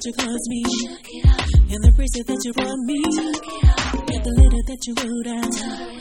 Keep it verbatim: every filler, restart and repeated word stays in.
you caused me, and the bracelet that you brought me, and the letter that you wrote out.